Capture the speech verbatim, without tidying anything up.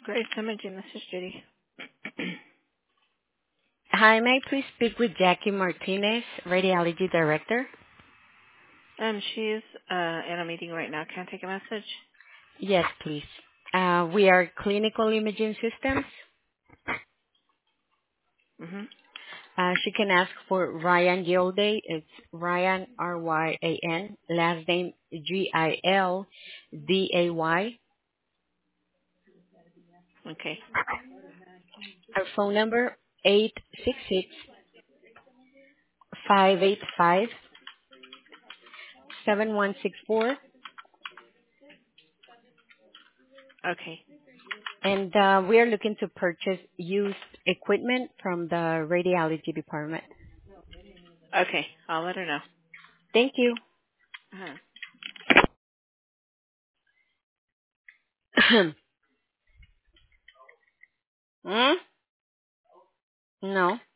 Grace Imaging, this is Judy. Hi, may I please speak with Jackie Martinez, Radiology Director? Um, she's uh, in a meeting right now. Can I take a message? Yes, please. Uh, we are Clinical Imaging Systems. Mm-hmm. Uh, she can ask for Ryan Gilday. It's Ryan, R Y A N, last name G I L D A Y. Okay. Our phone number, eight six six, five eight five, seven one six four. Okay. And uh, we are looking to purchase used equipment from the radiology department. Okay. I'll let her know. Thank you. Uh-huh. Hmm? No.